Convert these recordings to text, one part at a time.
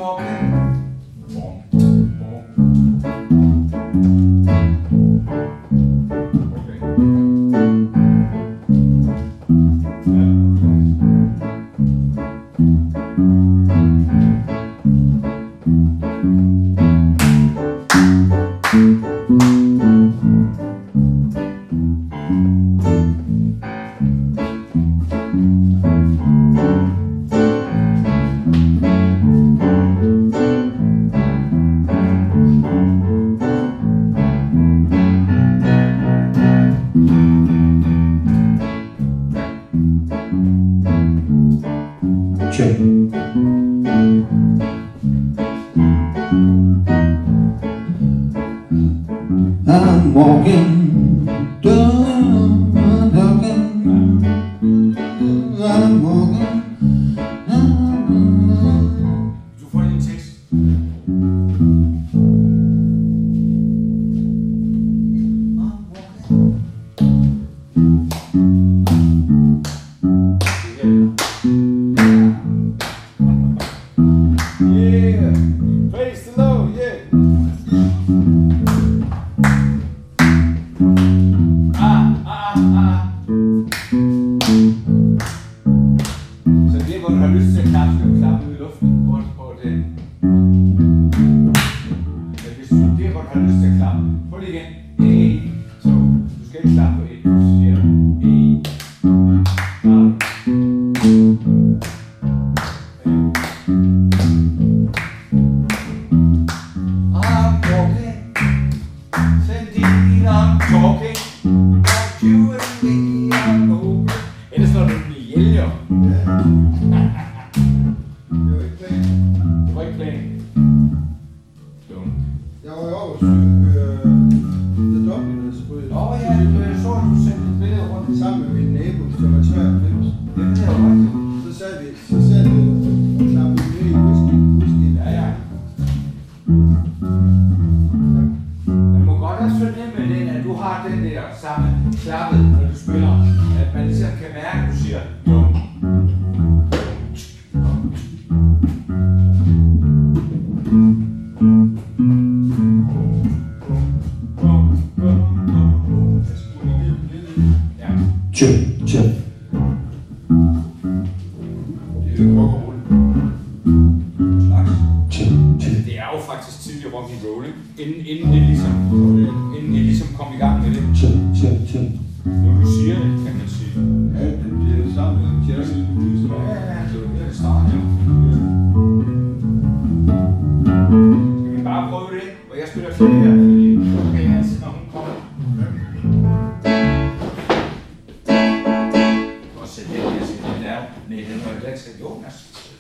I'm walking, I'm walking. Du får din tekst. Yeah, praise the Lord, yeah. Så det hvor du har lyst til at klappe, skal du klappe ud i luften, hvor det. Men hvis du det hvor du har lyst til at klappe, prøv lige igen. 1, 2. Du skal ikke klappe på 1, du siger 1. I'm walking, sending, I'm talking, about you and me, I'm open. Ellers når du bliver hjælger. Det var ikke planen. Det var ikke planen. Dumt. Jeg var jo over at søge The Dublin, så kunne jeg... Ja, jeg så, at du sendte et billede rundt. Sammen med min nabo, som var 93. Det ved jeg godt. Så sad vi og klappede med i whisky. Ja. Man må godt også fornemme den, at du har den der samme klappet, når du spiller. At man ligesom kan mærke, at du siger dumt. Det er jo faktisk tidlig rock and roll, inden det ligesom kom i gang med det. Nu du siger det, kan man sige. Ja, det er sammen med Chelsea. Ja, det starter jo. Skal vi bare prøve det, og jeg spiller klaver, fordi når hun kommer. Og sæt den her, sæt den der. Nej, den var ikke skal åbnes.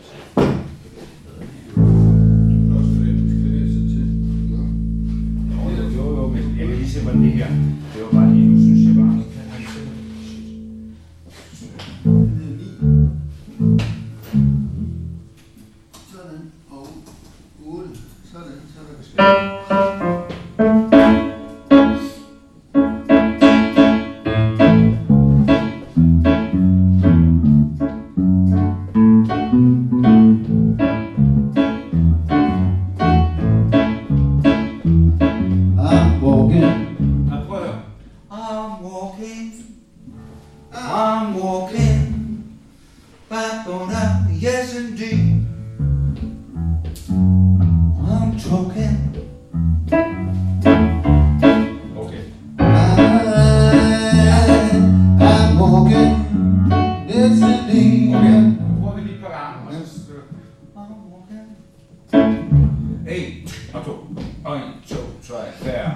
Jo, men jeg kan lige se, hvordan det her. Det var bare lige, nu synes jeg bare, at han kan Sådan, og 8. Sådan. I'm walking, back on up, yes indeed. I'm talking. Okay. I'm walking, yes indeed. Okay, nu prøver vi lige et par gange. I'm walking. 1 og 2. Og 1, 2, 3, 4.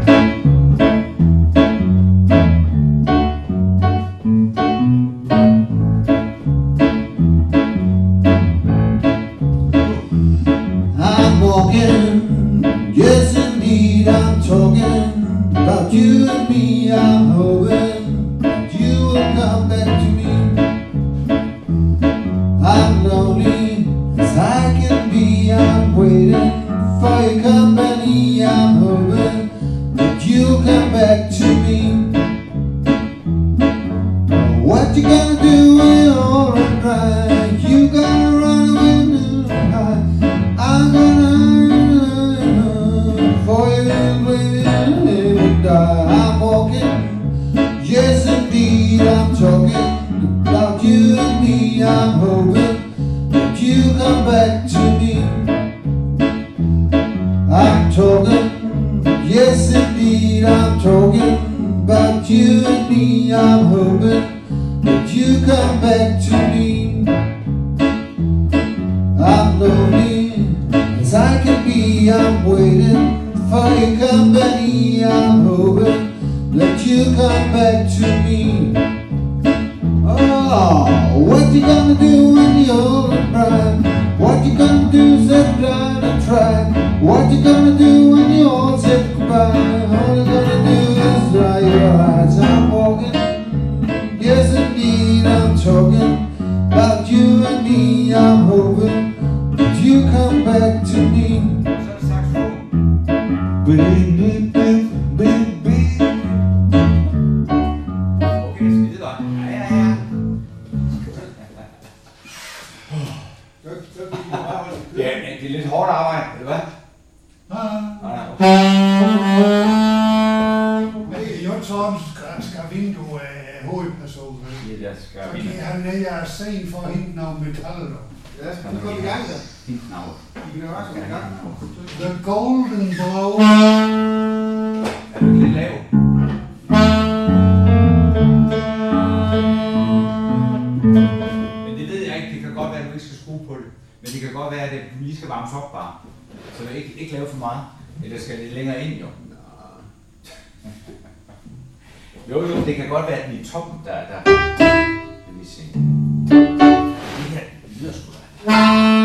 Yes indeed, I'm talking about you and me. I'm hoping that you will come back to me. I'm lonely as I can be. I'm waiting for your company. come back to me. I'm talking, yes indeed, I'm talking about you and me. I'm hoping that you come back to me. I'm lonely as I can be, I'm waiting for your company. I'm hoping that you come back to me. Oh, what you gonna do when you're old and bright? What you gonna do, sit down and try? What you gonna do when you all say goodbye? All you gonna do is dry your eyes. I'm walking, yes indeed I'm talking about you and me. I'm hoping that you come back to me. Baby, baby, baby. Okay, skide godt. Ja. Ja, men det er lidt hårdt arbejde, eller hvad? Nej, okay. Hey, Jonsson skal vinde du hovedpersonen. Ja, der skal Fordi vinde. han er sen for at hente nogle metaller. Ja, nu går vi i gang da. Fint navn. Vi kan også gå i gang. The Golden Bow. Er du lidt lav? Men det ved jeg ikke. Det kan godt være, at du ikke skal skrue på det. Men det kan godt være, at du lige skal varmes op bare. Så det ikke lave for meget. Eller skal det længere ind, jo? Jo, det kan godt være, at den i toppen, der vil vi se. Det her lyder sgu da.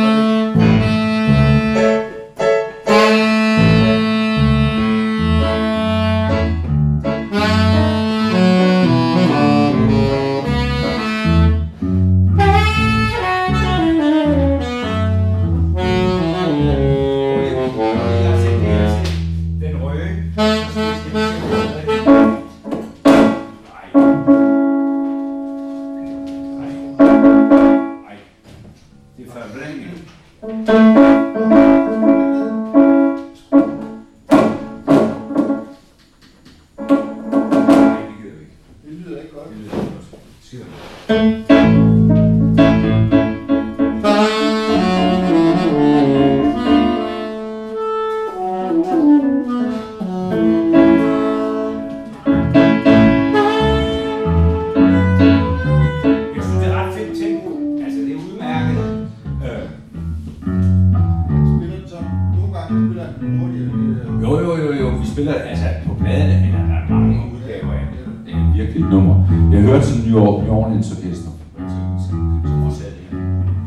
Jeg hørte sådan New Orleans Orkester. Som også er det her.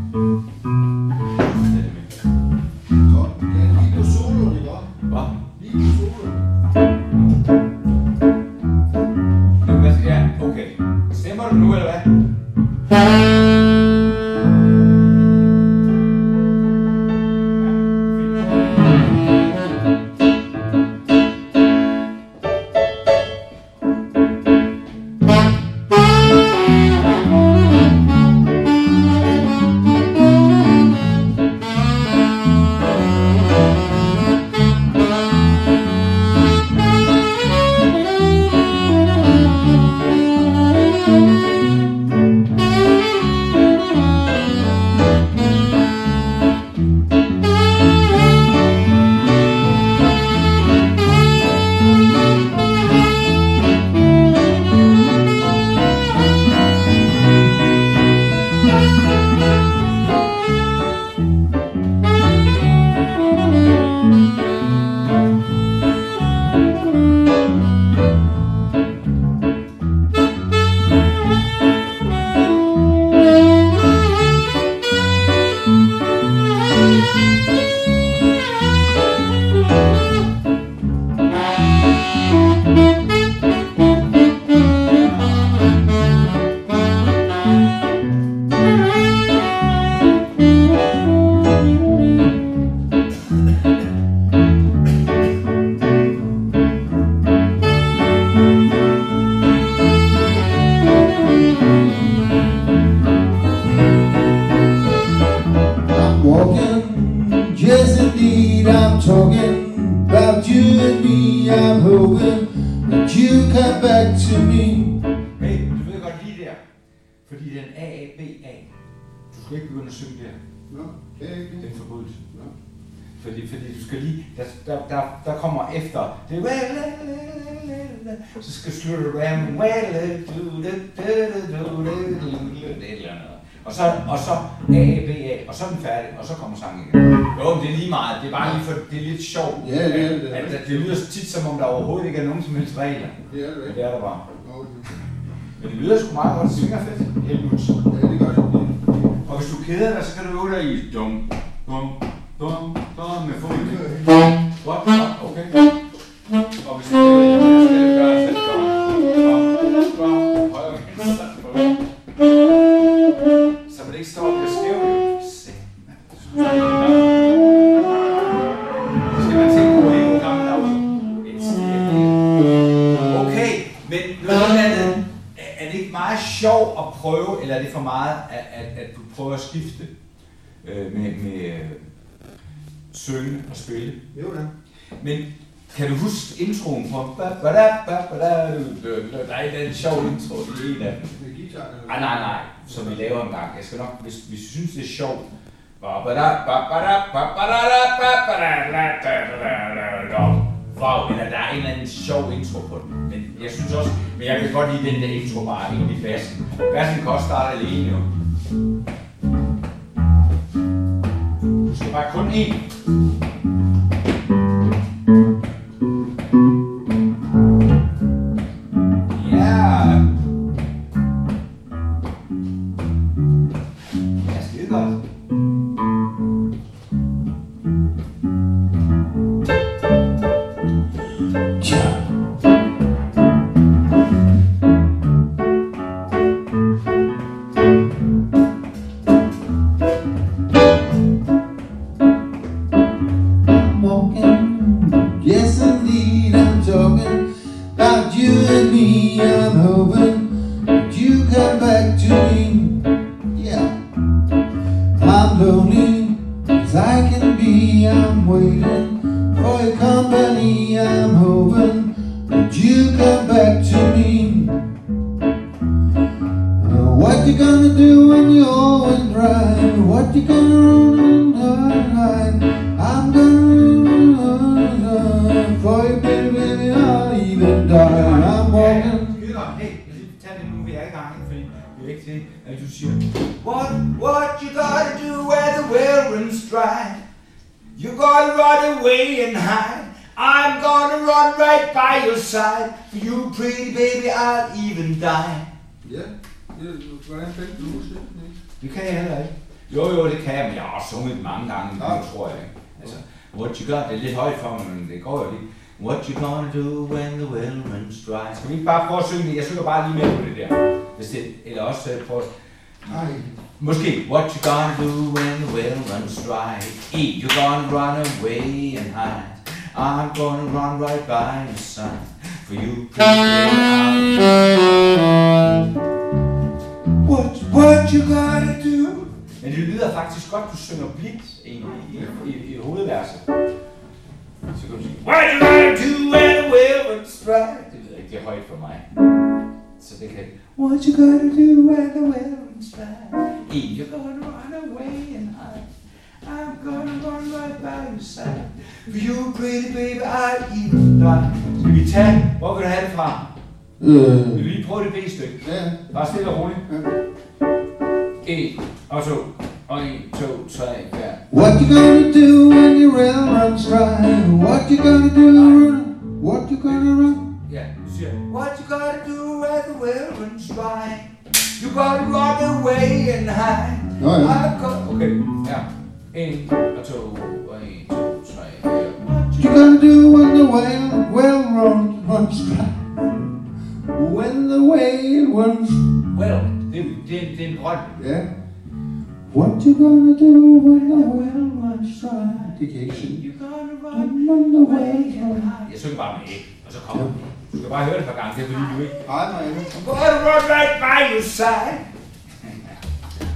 Godt, ja, lige på soloen, ikke også? Hvad? Lige på soloen. Ja, okay. Stemmer du nu, eller hvad? back to me. Hey, du ved godt lige der. Fordi den A-A-B-A. Du skal ikke begynde at synge der. Nå, kan jeg ikke Det det? er en forbrydelse. Nå. Fordi du skal lige, der kommer efter, det er, så skal du slutte det af med, og så A, B, A, og så er den færdig, og så kommer sangen igen. Jo, men det er lige meget, det er bare lige for, det er lidt sjovt, Ja, det er det. at det lyder tit som om der overhovedet ikke er nogen som helst regler. Det er det Men ikke. det er der bare. Okay. Men det lyder sgu meget godt, det svinger fedt, Helmut. Ja, det gør det. Og hvis du keder dig, så kan du øve dig i dum, dum, dum, dum med foden. Godt, okay. Og hvis du keder dig, så skal du gøre det dum, dum, dum, højre, venstre, så vil det ikke stå og blive skævt. Så skal man tænke på en gammel afsøg. Okay, men noget andet, er det ikke meget sjovt at prøve, eller er det for meget, at du prøver at skifte med synge og spille? Jo da. Men kan du huske introen på? Der er en sjov intro i en af dem. Med guitar eller? Nej, som vi laver en gang. Jeg skal nok, hvis du synes det er sjovt. Wow, eller der er en eller anden sjov intro på den. Men jeg synes også, men jeg kan godt lide den der intro bare ind i bassen. Bassen kan også starte alene jo. Du skal bare kun én. Ja, skide godt. Yes, indeed, I'm talking about you and me. I'm hoping that you come back to me. Yeah, I'm lonely as I can be. I'm waiting for your company. I'm hoping that you come back to me. What you gonna do when you're always right? What you gonna do tonight? I'm gonna for you, baby, I'll even die. I'm walking. Skide godt. Hey, jeg lige tage det nu, vi er i gang, fordi det er ikke det, at du siger, What you gotta do where the well runs dry? You gotta run away and hide. I'm gonna run right by your side. For you, pretty baby, I'll even die. Ja, hvordan fik du musikken? Det kan jeg heller ikke. Jo, det kan jeg, men jeg har også sunget det mange gange, det tror jeg ikke. Altså, what you got, det er lidt højt for mig, men det går jo lige. What you gonna do when the well runs dry? Skal vi ikke bare prøve at synge det? Jeg synger bare lige med på det der. Hvis det, eller også prøve. Nej. Måske. What you gonna do when the well runs dry? You gonna run away and hide. I'm gonna run right by your side. For you, pretty What you gonna do? Men det lyder faktisk godt, du synger blidt i hovedverset. Så kan du sige, What you gonna do when the well runs dry? Det lyder ikke, det er højt for mig. Så det kan What you gonna do when the well runs dry? You're gonna run away and hide. I'm gonna run right by your side. For you, pretty baby, I'll even die. Skal vi tage, hvor vil du have det fra? Vil du lige prøve det B-stykke? Ja. Bare stille og roligt. Ja. 1 og 2 og 1, 2, 3, 4. What you gonna do when your rail runs dry? What you gonna do? What you gonna run? Ja, du siger, What you gotta do when the well runs dry? You gotta run away and hide. Nå ja. Okay, ja. 1 og 2 og 1, 2, 3, 4. What you gonna do when the well runs dry? When the whale runs. Well, det er en drøm. Ja. What you gonna do when the whale runs dry? Det kan jeg ikke sige. You gotta When the whale runs. Jeg synger bare med et, og så kommer det. Du skal bare høre det et par gange, det er fordi du ikke. Nej. I'm gonna run right by your side.